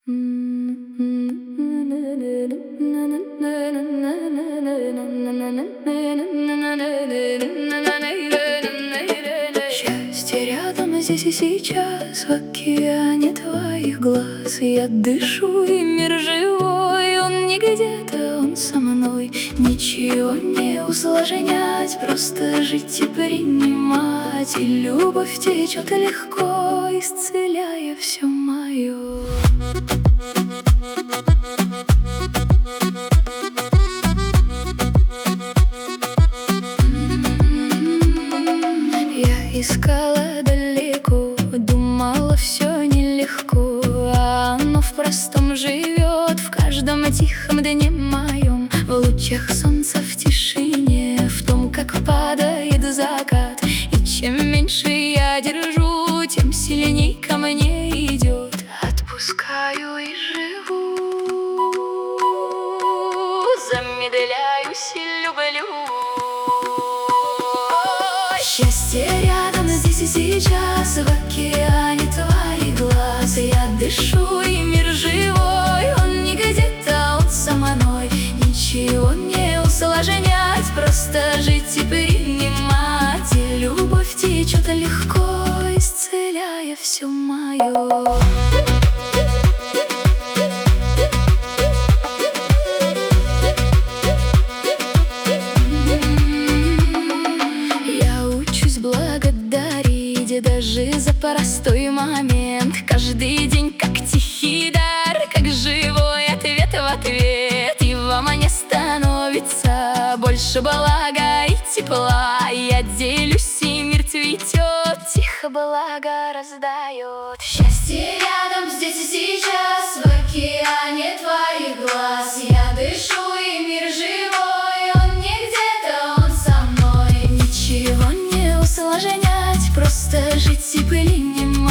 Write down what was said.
Счастье рядом здесь и сейчас, в океане твоих глаз. Я дышу, и мир живой, он не где-то, он со мной. Ничего не усложнять, просто жить и принимать. И любовь течет легко, исцеляя все мое. Я искала далеко, думала все нелегко, а оно в простом живет, в каждом тихом дне моем, в лучах солнца, в тишине, в том, как падает закат. И чем меньше я держу, тем сильней ко мне идет. Отпускаю и живу, замедляюсь и люблю. Счастье рядом здесь и сейчас, в океане твоих глаз. Я дышу, и мир живой, он не где-то, он со мной. Ничего не усложнять, просто жить и принимать. И любовь течет легко, исцеляя все мое. Даже за простой момент, каждый день как тихий дар, как живой ответ в ответ. И во мне становится больше блага и тепла. Я делюсь, и мир цветет, тихо благо раздает. Счастье рядом здесь и сейчас, в океане твоих глаз. Я дышу, и мир живой, он не где-то, он со мной. Ничего не усложнять, просто жить и принимать.